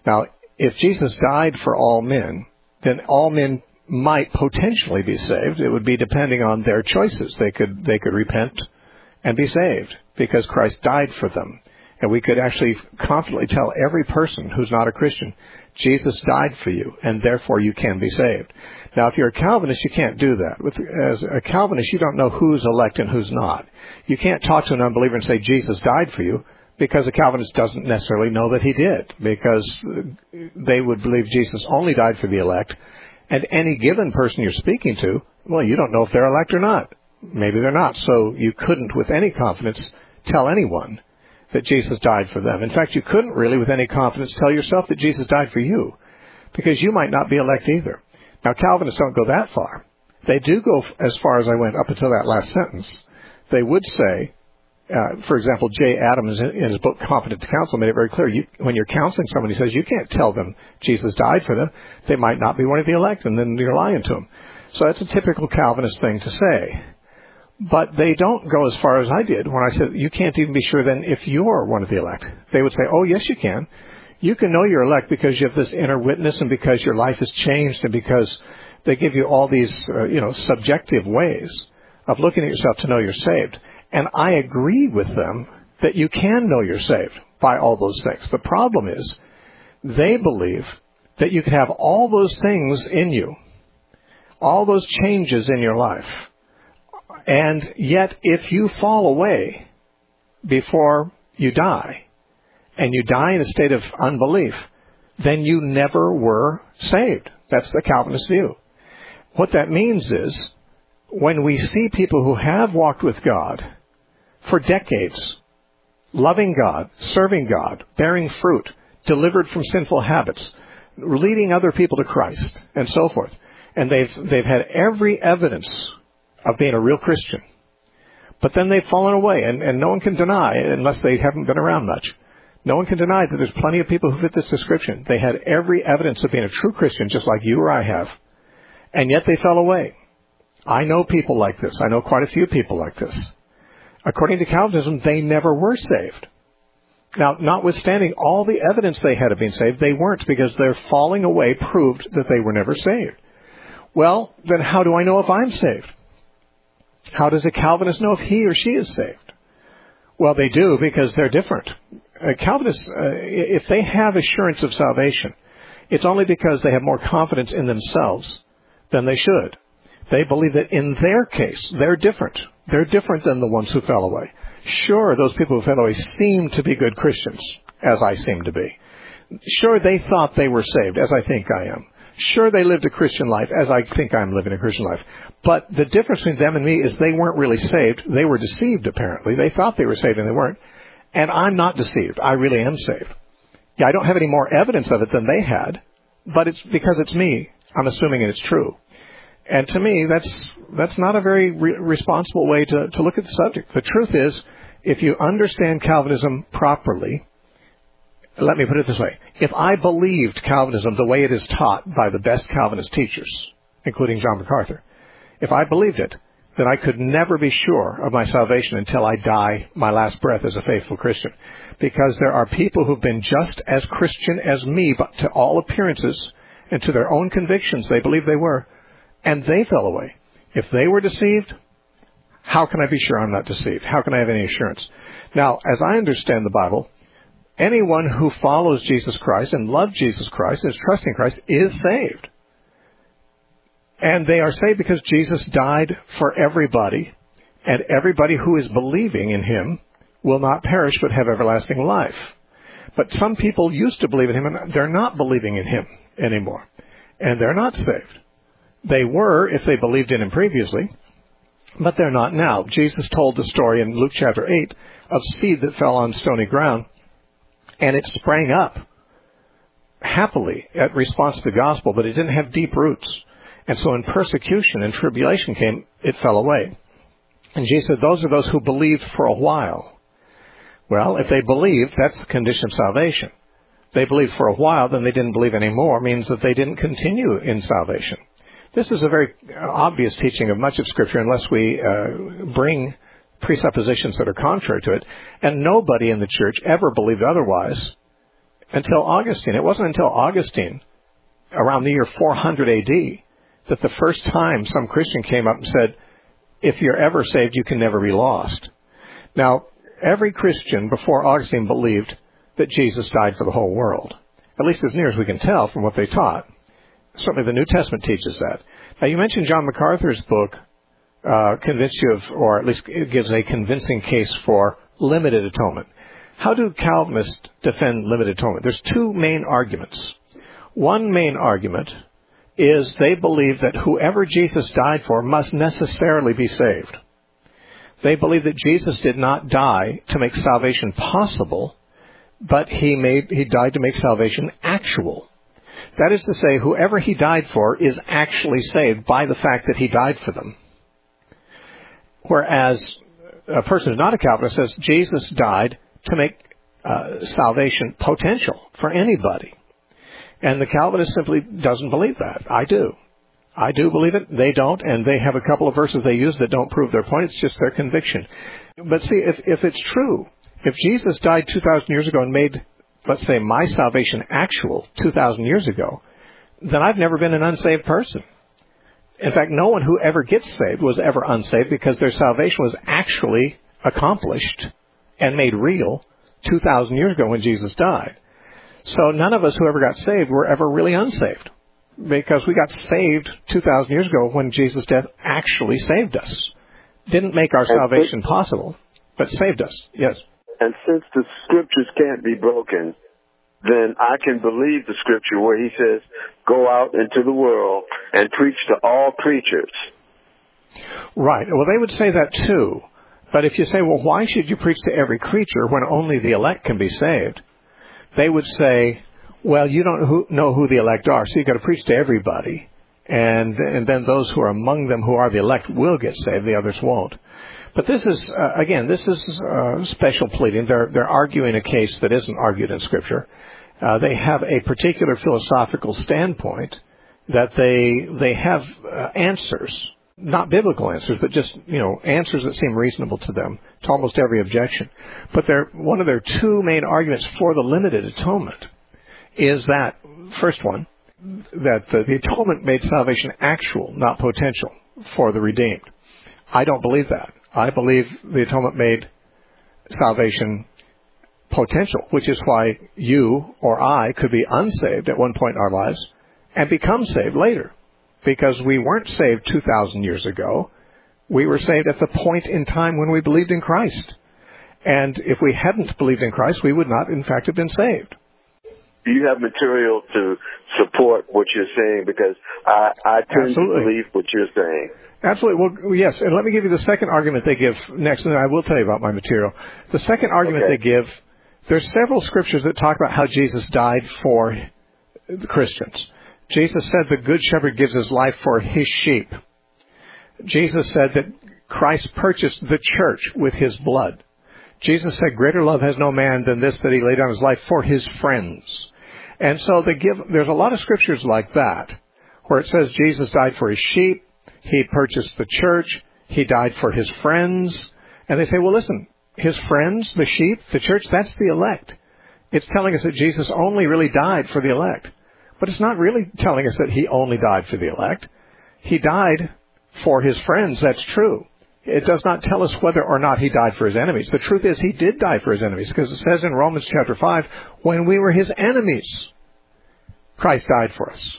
Now, if Jesus died for all men, then all men might potentially be saved. It would be depending on their choices. They could they could repent and be saved because Christ died for them. And we could actually confidently tell every person who's not a Christian, Jesus died for you, and therefore you can be saved. Now, if you're a Calvinist, you can't do that. With, as a Calvinist, you don't know who's elect and who's not. You can't talk to an unbeliever and say, Jesus died for you, because a Calvinist doesn't necessarily know that he did, because they would believe Jesus only died for the elect. And any given person you're speaking to, well, you don't know if they're elect or not. Maybe they're not. So you couldn't with any confidence tell anyone that Jesus died for them. In fact, you couldn't really with any confidence tell yourself that Jesus died for you, because you might not be elect either. Now, Calvinists don't go that far. They do go as far as I went up until that last sentence. They would say, uh, for example, Jay Adams in his book Competent Counsel made it very clear. You, when you're counseling somebody, he says you can't tell them Jesus died for them. They might not be one of the elect, and then you're lying to them. So that's a typical Calvinist thing to say. But they don't go as far as I did when I said you can't even be sure then if you're one of the elect. They would say, oh, yes, you can. You can know you're elect because you have this inner witness and because your life has changed and because they give you all these, uh, you know, subjective ways of looking at yourself to know you're saved. And I agree with them that you can know you're saved by all those things. The problem is they believe that you can have all those things in you, all those changes in your life, and yet if you fall away before you die, and you die in a state of unbelief, then you never were saved. That's the Calvinist view. What that means is, when we see people who have walked with God for decades, loving God, serving God, bearing fruit, delivered from sinful habits, leading other people to Christ, and so forth, and they've they've had every evidence of being a real Christian, but then they've fallen away, and, and no one can deny, unless they haven't been around much, no one can deny that there's plenty of people who fit this description. They had every evidence of being a true Christian, just like you or I have, and yet they fell away. I know people like this. I know quite a few people like this. According to Calvinism, they never were saved. Now, notwithstanding all the evidence they had of being saved, they weren't, because their falling away proved that they were never saved. Well, then how do I know if I'm saved? How does a Calvinist know if he or she is saved? Well, they do, because they're different. Uh, Calvinists, uh, if they have assurance of salvation, it's only because they have more confidence in themselves than they should. They believe that in their case, they're different. They're different than the ones who fell away. Sure, those people who fell away seem to be good Christians, as I seem to be. Sure, they thought they were saved, as I think I am. Sure, they lived a Christian life, as I think I'm living a Christian life. But the difference between them and me is they weren't really saved. They were deceived, apparently. They thought they were saved, and they weren't. And I'm not deceived. I really am saved. Yeah, I don't have any more evidence of it than they had, but it's because it's me. I'm assuming it's true. And to me, that's that's not a very re- responsible way to, to look at the subject. The truth is, if you understand Calvinism properly, let me put it this way. If I believed Calvinism the way it is taught by the best Calvinist teachers, including John MacArthur, if I believed it, then I could never be sure of my salvation until I die my last breath as a faithful Christian. Because there are people who've been just as Christian as me, but to all appearances and to their own convictions, they believe they were, and they fell away. If they were deceived, how can I be sure I'm not deceived? How can I have any assurance? Now, as I understand the Bible, anyone who follows Jesus Christ and loves Jesus Christ and is trusting Christ is saved. And they are saved because Jesus died for everybody, and everybody who is believing in him will not perish but have everlasting life. But some people used to believe in him, and they're not believing in him anymore, and they're not saved. They were if they believed in him previously, but they're not now. Jesus told the story in Luke chapter eight of seed that fell on stony ground, and it sprang up happily at response to the gospel, but it didn't have deep roots. And so when persecution and tribulation came, it fell away. And Jesus said, those are those who believed for a while. Well, if they believed, that's the condition of salvation. They believed for a while, then they didn't believe anymore, means that they didn't continue in salvation. This is a very obvious teaching of much of Scripture unless we uh, bring presuppositions that are contrary to it. And nobody in the church ever believed otherwise until Augustine. It wasn't until Augustine, around the year four hundred A D, that the first time some Christian came up and said, if you're ever saved, you can never be lost. Now, every Christian before Augustine believed that Jesus died for the whole world, at least as near as we can tell from what they taught. Certainly the New Testament teaches that. Now, you mentioned John MacArthur's book, uh, convinced you of, or at least it gives a convincing case for limited atonement. How do Calvinists defend limited atonement? There's two main arguments. One main argument is they believe that whoever Jesus died for must necessarily be saved. They believe that Jesus did not die to make salvation possible, but he made he died to make salvation actual. That is to say, whoever he died for is actually saved by the fact that he died for them. Whereas a person who's not a Calvinist says Jesus died to make uh, salvation potential for anybody. And the Calvinist simply doesn't believe that. I do. I do believe it. They don't, and they have a couple of verses they use that don't prove their point. It's just their conviction. But see, if, if it's true, if Jesus died two thousand years ago and made, let's say, my salvation actual two thousand years ago, then I've never been an unsaved person. In fact, no one who ever gets saved was ever unsaved because their salvation was actually accomplished and made real two thousand years ago when Jesus died. So none of us who ever got saved were ever really unsaved, because we got saved two thousand years ago when Jesus' death actually saved us. Didn't make our salvation possible, but saved us. Yes. And since the scriptures can't be broken, then I can believe the scripture where he says, go out into the world and preach to all creatures. Right. Well, they would say that too. But if you say, well, why should you preach to every creature when only the elect can be saved? They would say, well, you don't know who the elect are, so you've got to preach to everybody. And, and then those who are among them who are the elect will get saved, the others won't. But this is, uh, again, this is uh, special pleading. They're, they're arguing a case that isn't argued in Scripture. Uh, they have a particular philosophical standpoint that they they have uh, answers, not biblical answers, but just, you know, answers that seem reasonable to them to almost every objection. But they're, one of their two main arguments for the limited atonement is that, first one, that uh, the atonement made salvation actual, not potential, for the redeemed. I don't believe that. I believe the atonement made salvation potential, which is why you or I could be unsaved at one point in our lives and become saved later. Because we weren't saved two thousand years ago. We were saved at the point in time when we believed in Christ. And if we hadn't believed in Christ, we would not, in fact, have been saved. Do you have material to support what you're saying? Because I, I tend Absolutely. to believe what you're saying. Absolutely. Well, yes. And let me give you the second argument they give next, and I will tell you about my material. The second argument okay. they give, there's several scriptures that talk about how Jesus died for the Christians. Jesus said the Good Shepherd gives his life for his sheep. Jesus said that Christ purchased the church with his blood. Jesus said, greater love has no man than this, that he laid down his life for his friends. And so they give, there's a lot of scriptures like that, where it says Jesus died for his sheep, he purchased the church, he died for his friends. And they say, well, listen, his friends, the sheep, the church, that's the elect. It's telling us that Jesus only really died for the elect. But it's not really telling us that he only died for the elect. He died for his friends, that's true. It does not tell us whether or not he died for his enemies. The truth is he did die for his enemies, because it says in Romans chapter five, when we were his enemies, Christ died for us.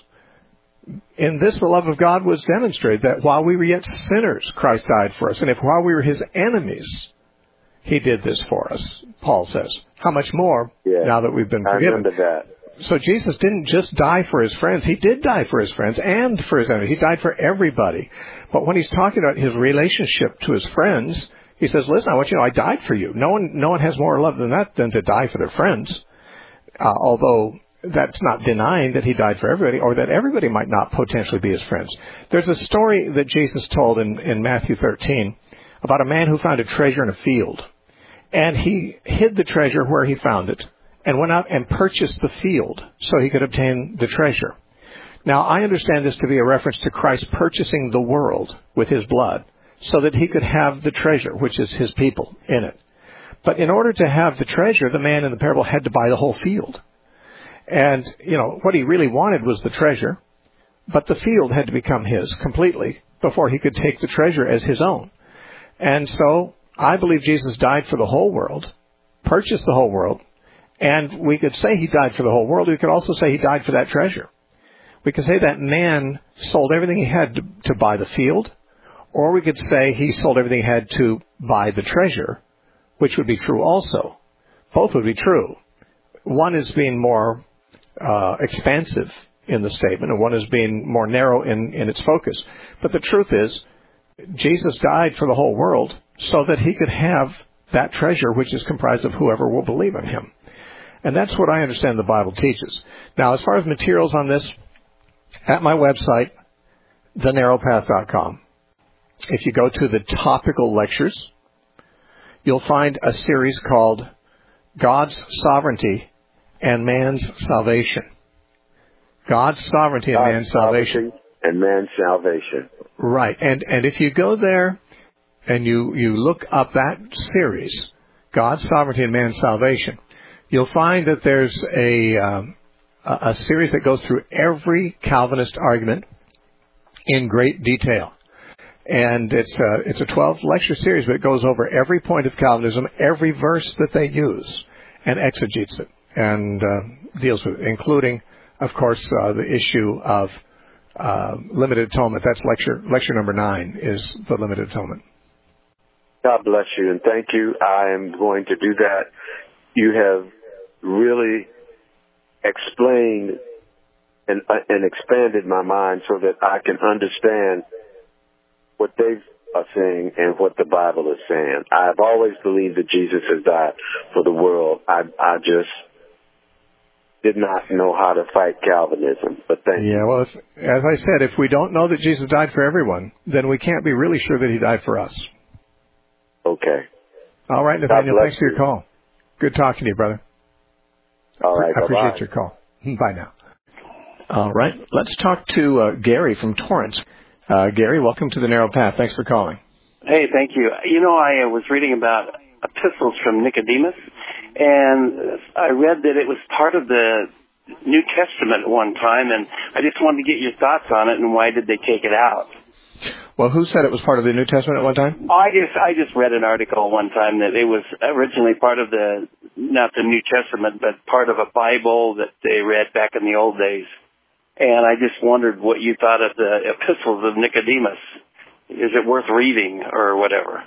In this, the love of God was demonstrated, that while we were yet sinners, Christ died for us. And if while we were his enemies, he did this for us, Paul says. How much more yeah, now that we've been forgiven? I remember that. So Jesus didn't just die for his friends. He did die for his friends and for his enemies. He died for everybody. But when he's talking about his relationship to his friends, he says, listen, I want you to know I died for you. No one, no one has more love than that than to die for their friends. Uh, although that's not denying that he died for everybody, or that everybody might not potentially be his friends. There's a story that Jesus told in, in Matthew thirteen about a man who found a treasure in a field. And he hid the treasure where he found it, and went out and purchased the field so he could obtain the treasure. Now, I understand this to be a reference to Christ purchasing the world with his blood so that he could have the treasure, which is his people, in it. But in order to have the treasure, the man in the parable had to buy the whole field. And, you know, what he really wanted was the treasure, but the field had to become his completely before he could take the treasure as his own. And so I believe Jesus died for the whole world, purchased the whole world, and we could say he died for the whole world. We could also say he died for that treasure. We could say that man sold everything he had to, to buy the field, or we could say he sold everything he had to buy the treasure, which would be true also. Both would be true. One is being more uh, expansive in the statement, and one is being more narrow in, in its focus. But the truth is, Jesus died for the whole world so that he could have that treasure, which is comprised of whoever will believe in him. And that's what I understand the Bible teaches. Now, as far as materials on this, at my website, the narrow path dot com, if you go to the topical lectures, you'll find a series called God's Sovereignty and Man's Salvation. God's Sovereignty and God's Man's Salvation. And man's salvation. Right. And and if you go there and you, you look up that series, God's Sovereignty and Man's Salvation, you'll find that there's a, um, a, a series that goes through every Calvinist argument in great detail. And it's a, it's a twelve-lecture series, but it goes over every point of Calvinism, every verse that they use, and exegetes it, and uh, deals with it, including, of course, uh, the issue of uh, limited atonement. That's lecture lecture number nine, is the limited atonement. God bless you, and thank you. I am going to do that. You have really explained and, uh, and expanded my mind so that I can understand what they are saying and what the Bible is saying. I've always believed that Jesus has died for the world. I, I just did not know how to fight Calvinism, but thank yeah, you. Yeah, well, if, as I said, if we don't know that Jesus died for everyone, then we can't be really sure that he died for us. Okay. All right, Nathaniel, thanks for your call. Good talking to you, brother. All right, I appreciate bye-bye. your call. Bye now. All right, let's talk to uh, Gary from Torrance. Uh, Gary, welcome to the Narrow Path. Thanks for calling. Hey, thank you. You know, I uh, was reading about epistles from Nicodemus, and I read that it was part of the New Testament at one time, and I just wanted to get your thoughts on it, and why did they take it out? Well, who said it was part of the New Testament at one time? I just I just read an article one time that it was originally part of the, not the New Testament, but part of a Bible that they read back in the old days. And I just wondered what you thought of the epistles of Nicodemus. Is it worth reading or whatever?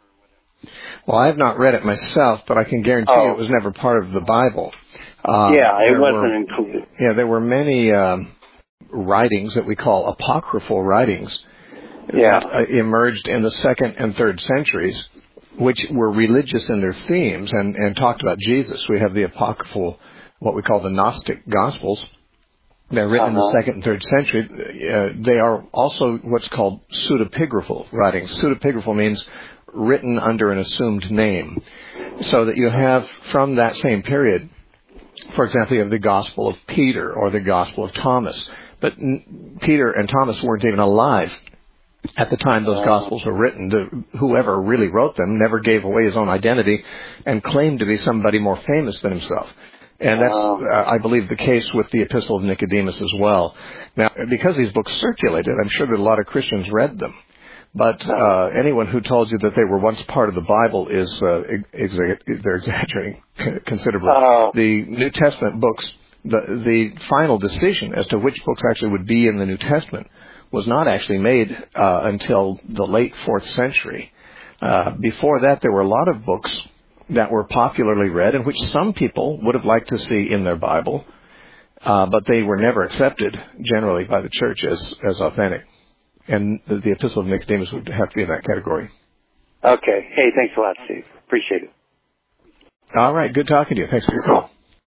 Well, I have not read it myself, but I can guarantee oh. you it was never part of the Bible. Uh, yeah, it wasn't were, included. Yeah, there were many um, writings that we call apocryphal writings yeah. that uh, emerged in the second and third centuries, which were religious in their themes and, and talked about Jesus. We have the apocryphal, what we call the Gnostic Gospels. They're written uh-huh. in the second and third century. Uh, they are also what's called pseudepigraphal writings. Pseudepigraphal means written under an assumed name. So that you have, from that same period, for example, you have the Gospel of Peter or the Gospel of Thomas. But n- Peter and Thomas weren't even alive at the time those Gospels were written. The, whoever really wrote them never gave away his own identity and claimed to be somebody more famous than himself. And that's, uh, I believe, the case with the Epistle of Nicodemus as well. Now, because these books circulated, I'm sure that a lot of Christians read them. But uh, anyone who told you that they were once part of the Bible is uh, ex- they're exaggerating considerably. Uh, the New Testament books, the, the final decision as to which books actually would be in the New Testament was not actually made uh, until the late fourth century. Uh, before that, there were a lot of books that were popularly read and which some people would have liked to see in their Bible, uh, but they were never accepted generally by the church as, as authentic. And the, the Epistle of Nicodemus would have to be in that category. Okay. Hey, thanks a lot, Steve. Appreciate it. All right. Good talking to you. Thanks for your call.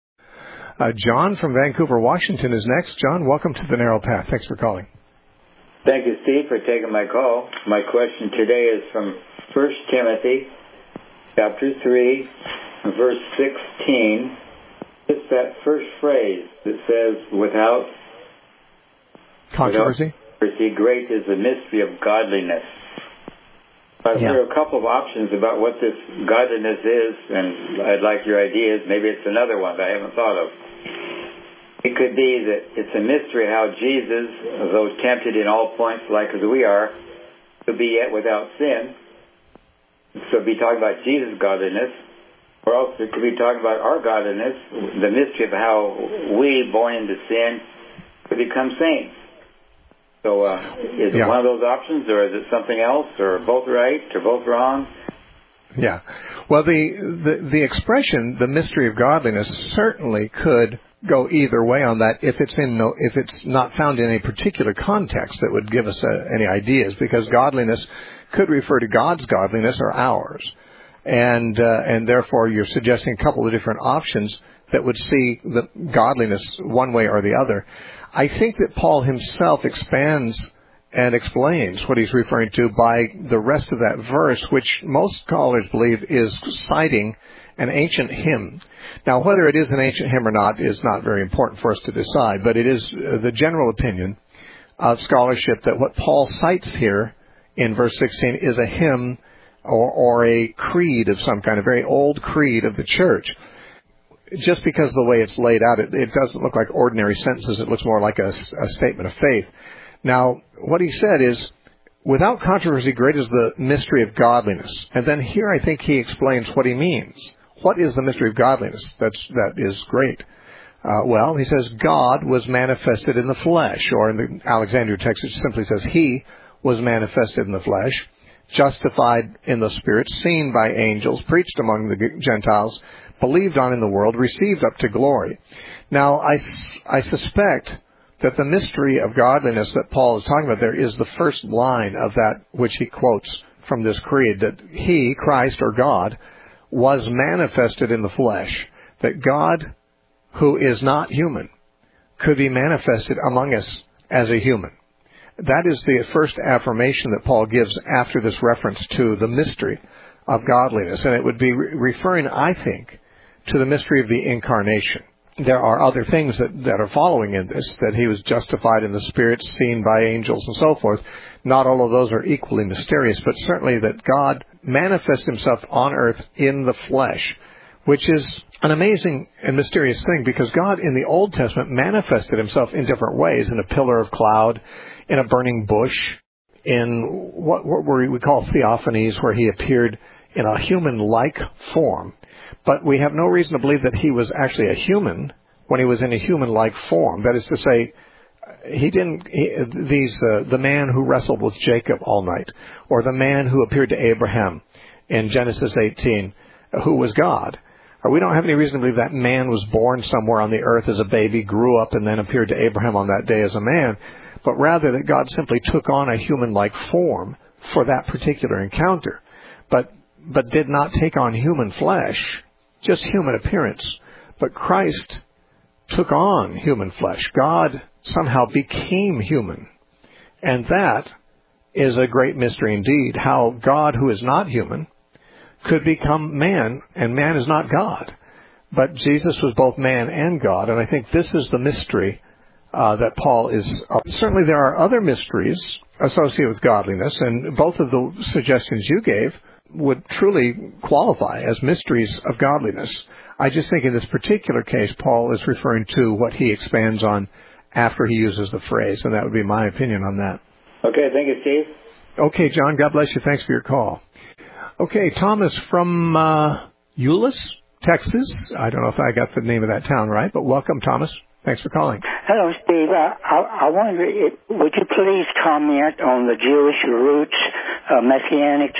Uh, John from Vancouver, Washington is next. John, welcome to the Narrow Path. Thanks for calling. Thank you, Steve, for taking my call. My question today is from First Timothy chapter three, verse sixteen. It's that first phrase that says, without controversy. Without controversy, great is the mystery of godliness. I've yeah. heard a couple of options about what this godliness is, and I'd like your ideas. Maybe it's another one that I haven't thought of. it could be that it's a mystery how Jesus, though tempted in all points like as we are, could be yet without sin. So it'd be talking about Jesus' godliness. Or else it could be talking about our godliness, the mystery of how we, born into sin, could become saints. So uh, is yeah. it one of those options, or is it something else, or both right, or both wrong? Yeah. Well, the, the, the expression, the mystery of godliness, certainly could go either way on that if it's in no, if it's not found in a particular context that would give us uh, any ideas, because godliness could refer to God's godliness or ours. And uh, and therefore you're suggesting a couple of different options that would see the godliness one way or the other. I think that Paul himself expands and explains what he's referring to by the rest of that verse, which most scholars believe is citing an ancient hymn. Now, whether it is an ancient hymn or not is not very important for us to decide, but it is uh, the general opinion of scholarship that what Paul cites here in verse sixteen is a hymn Or, or a creed of some kind, a very old creed of the church. Just because of the way it's laid out, it, it doesn't look like ordinary sentences. It looks more like a, a statement of faith. Now, what he said is, without controversy, great is the mystery of godliness. And then here I think he explains what he means. What is the mystery of godliness? That's, that is great. Uh, well, he says, God was manifested in the flesh, or in the Alexandria text it simply says, He was manifested in the flesh, justified in the Spirit, seen by angels, preached among the Gentiles, believed on in the world, received up to glory. Now, I, I suspect that the mystery of godliness that Paul is talking about there is the first line of that which he quotes from this creed, that He, Christ or God, was manifested in the flesh, that God, who is not human, could be manifested among us as a human. That is the first affirmation that Paul gives after this reference to the mystery of godliness. And it would be re- referring, I think, to the mystery of the incarnation. There are other things that, that are following in this, that he was justified in the Spirit, seen by angels, and so forth. Not all of those are equally mysterious, but certainly that God manifests himself on earth in the flesh, which is an amazing and mysterious thing, because God in the Old Testament manifested himself in different ways, in a pillar of cloud, in a burning bush, in what, what we call theophanies, where he appeared in a human-like form. But we have no reason to believe that he was actually a human when he was in a human-like form. That is to say, he didn't, he, these, uh, the man who wrestled with Jacob all night, or the man who appeared to Abraham in Genesis eighteen, who was God. We don't have any reason to believe that man was born somewhere on the earth as a baby, grew up, and then appeared to Abraham on that day as a man, but rather that God simply took on a human-like form for that particular encounter, but but did not take on human flesh, just human appearance. But Christ took on human flesh. God somehow became human. And that is a great mystery indeed, how God, who is not human, could become man, and man is not God. But Jesus was both man and God, and I think this is the mystery uh, that Paul is... Uh, certainly there are other mysteries associated with godliness, and both of the suggestions you gave would truly qualify as mysteries of godliness. I just think in this particular case, Paul is referring to what he expands on after he uses the phrase, and that would be my opinion on that. Okay, thank you, Steve. Okay, John, God bless you. Thanks for your call. Okay, Thomas from uh, Euless, Texas. I don't know if I got the name of that town right, but welcome, Thomas. Thanks for calling. Hello, Steve. Uh, I, I wonder, if, would you please comment on the Jewish roots, uh, messianics,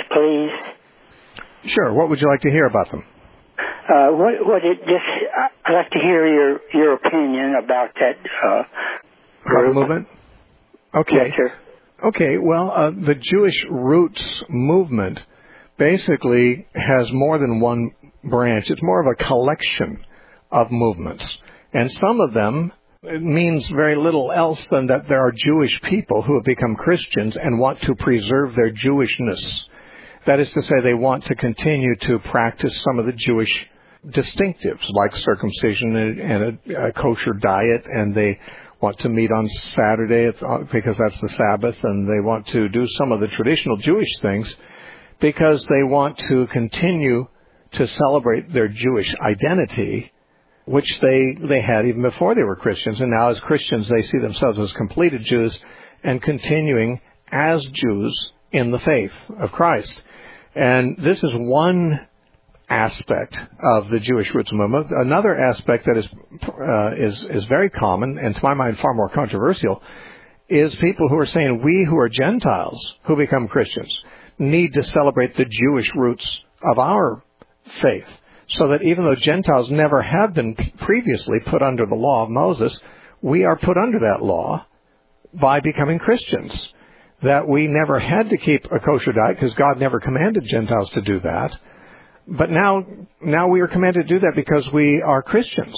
please? Sure. What would you like to hear about them? Uh, what, what it just, I'd like to hear your, your opinion about that uh, group. movement? Okay. Yes, sir. Okay, well, uh, the Jewish roots movement basically has more than one branch. It's more of a collection of movements. And some of them, it means very little else than that there are Jewish people who have become Christians and want to preserve their Jewishness. That is to say, they want to continue to practice some of the Jewish distinctives, like circumcision and a, a kosher diet, and they want to meet on Saturday because that's the Sabbath, and they want to do some of the traditional Jewish things because they want to continue to celebrate their Jewish identity which they, they had even before they were Christians. And now as Christians, they see themselves as completed Jews and continuing as Jews in the faith of Christ. And this is one aspect of the Jewish roots movement. Another aspect that is uh, is is very common, and to my mind far more controversial, is people who are saying we who are Gentiles who become Christians need to celebrate the Jewish roots of our faith, so that even though Gentiles never have been previously put under the law of Moses, we are put under that law by becoming Christians. That we never had to keep a kosher diet because God never commanded Gentiles to do that. But now, now we are commanded to do that because we are Christians.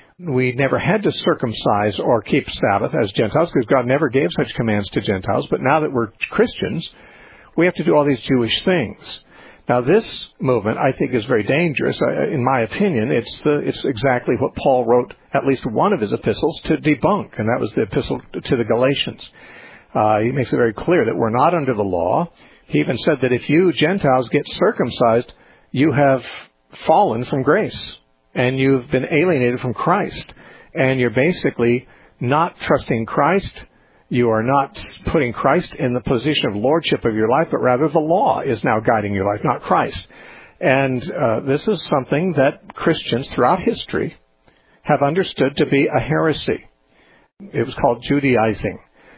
We never had to circumcise or keep Sabbath as Gentiles because God never gave such commands to Gentiles. But now that we're Christians, we have to do all these Jewish things. Now, this movement, I think, is very dangerous. In my opinion, it's the, it's exactly what Paul wrote at least one of his epistles to debunk, and that was the epistle to the Galatians. Uh, he makes it very clear that we're not under the law. He even said that if you Gentiles get circumcised, you have fallen from grace, and you've been alienated from Christ, and you're basically not trusting Christ. You are not putting Christ in the position of lordship of your life, but rather the law is now guiding your life, not Christ. And uh, this is something that Christians throughout history have understood to be a heresy. It was called Judaizing.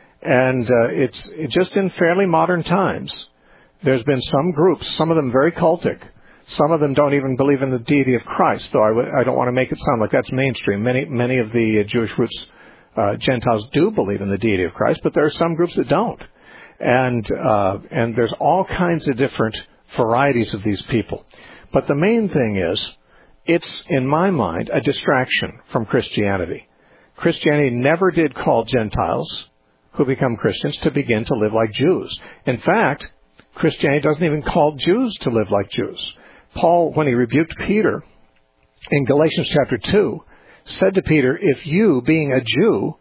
And uh, it's just in fairly modern times, there's been some groups, some of them very cultic. Some of them don't even believe in the deity of Christ, though I, w- I don't want to make it sound like that's mainstream. Many many of the uh, Jewish roots uh, Gentiles do believe in the deity of Christ, but there are some groups that don't. And uh, and there's all kinds of different varieties of these people. But the main thing is, it's, in my mind, a distraction from Christianity. Christianity never did call Gentiles who become Christians to begin to live like Jews. In fact, Christianity doesn't even call Jews to live like Jews. Paul, when he rebuked Peter in Galatians chapter two, said to Peter, if you, being a Jew,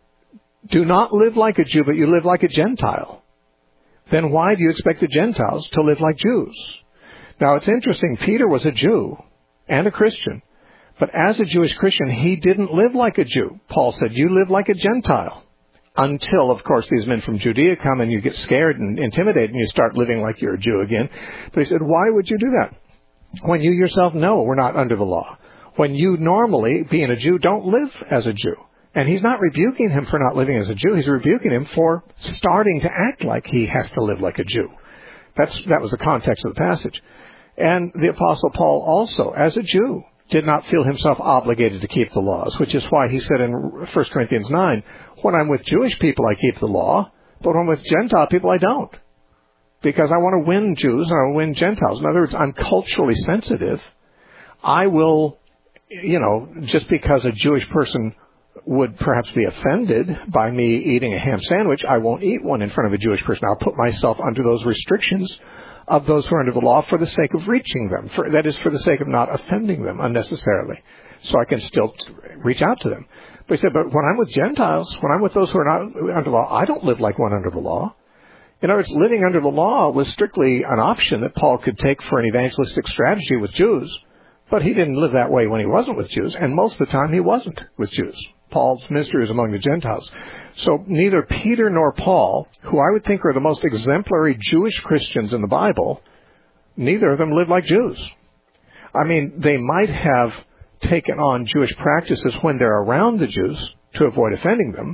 do not live like a Jew, but you live like a Gentile, then why do you expect the Gentiles to live like Jews? Now, it's interesting. Peter was a Jew and a Christian, but as a Jewish Christian, he didn't live like a Jew. Paul said, you live like a Gentile. Until, of course, these men from Judea come and you get scared and intimidated and you start living like you're a Jew again. But he said, why would you do that? When you yourself know we're not under the law. When you normally, being a Jew, don't live as a Jew. And he's not rebuking him for not living as a Jew. He's rebuking him for starting to act like he has to live like a Jew. That's, that was the context of the passage. And the Apostle Paul also, as a Jew, did not feel himself obligated to keep the laws, which is why he said in First Corinthians nine, when I'm with Jewish people, I keep the law, but when I'm with Gentile people, I don't. Because I want to win Jews and I want to win Gentiles. In other words, I'm culturally sensitive. I will, you know, just because a Jewish person would perhaps be offended by me eating a ham sandwich, I won't eat one in front of a Jewish person. I'll put myself under those restrictions of those who are under the law for the sake of reaching them. For, that is, for the sake of not offending them unnecessarily. So I can still reach out to them. But he said, but when I'm with Gentiles, when I'm with those who are not under the law, I don't live like one under the law. In other words, living under the law was strictly an option that Paul could take for an evangelistic strategy with Jews, but he didn't live that way when he wasn't with Jews, and most of the time he wasn't with Jews. Paul's ministry was among the Gentiles. So neither Peter nor Paul, who I would think are the most exemplary Jewish Christians in the Bible, neither of them lived like Jews. I mean, they might have taken on Jewish practices when they're around the Jews to avoid offending them,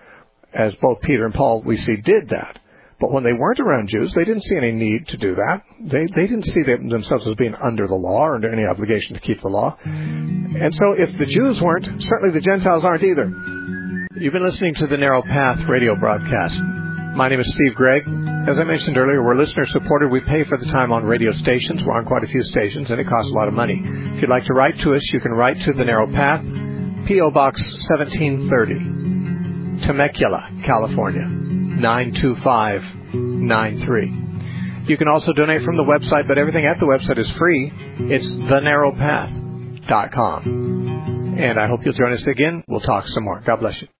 as both Peter and Paul, we see, did that. But when they weren't around Jews, they didn't see any need to do that. They they didn't see them, themselves as being under the law or under any obligation to keep the law. And so if the Jews weren't, certainly the Gentiles aren't either. You've been listening to the Narrow Path radio broadcast. My name is Steve Gregg. As I mentioned earlier, we're listener-supported. We pay for the time on radio stations. We're on quite a few stations, and it costs a lot of money. If you'd like to write to us, you can write to the Narrow Path, P O. Box seventeen thirty, Temecula, California, nine two five nine three. You can also donate from the website, but everything at the website is free. It's the narrow path dot com. And I hope you'll join us again. We'll talk some more. God bless you.